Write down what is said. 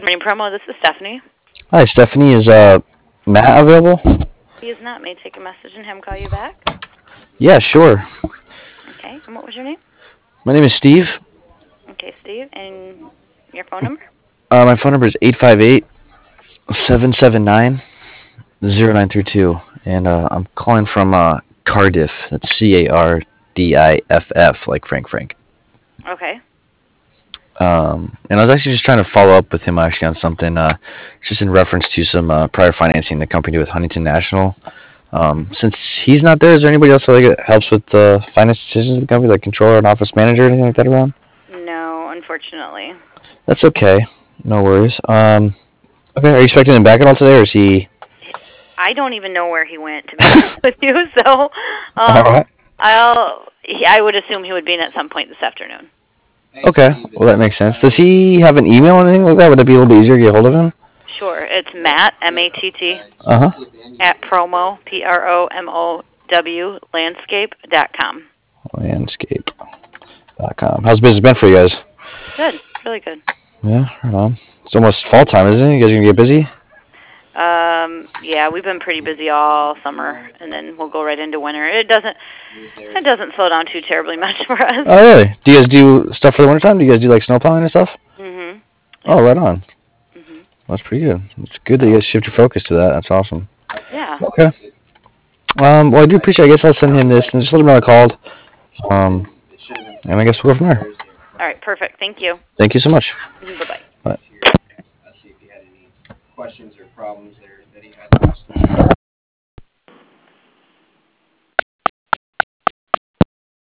morning, promo. This is Stephanie. Hi, Stephanie. Is Matt available? He is not. May I take a message and him call you back? Yeah, sure. Okay. And what was your name? My name is Steve. Okay, Steve. And your phone number? My phone number is 858-779-0932, and I'm calling from Cardiff. That's Cardiff, like Frank Frank. Okay. And I was actually just trying to follow up with him actually on something, just in reference to some prior financing the company with Huntington National. Since he's not there, is there anybody else that helps with the finance decisions of the company, like controller and office manager, or anything like that around? No, unfortunately. That's okay. No worries. Okay, are you expecting him back at all today, or is he? I don't even know where he went, to be honest with you. So, All right. I would assume he would be in at some point this afternoon. Okay, well that makes sense. Does he have an email or anything like that? Would it be a little bit easier to get a hold of him? Sure. It's Matt, M-A-T-T, Uh huh. at promo, P-R-O-M-O-W, landscape.com. Landscape.com. How's business been for you guys? Good. Really good. Yeah, right on. It's almost fall time, isn't it? You guys are gonna get busy? Yeah, we've been pretty busy all summer, and then we'll go right into winter. It doesn't slow down too terribly much for us. Oh, really? Do you guys do stuff for the wintertime? Do you guys do like snow plowing and stuff? Mhm. Oh, right on. Mhm. That's pretty good. It's good that you guys shift your focus to that. That's awesome. Yeah. Okay. Well, I do appreciate it. I guess I'll send him this and just let him know I called. And I guess we'll go from there. All right. Perfect. Thank you. Thank you so much. Bye-bye. Bye. See if he had any questions or problems that he had last week.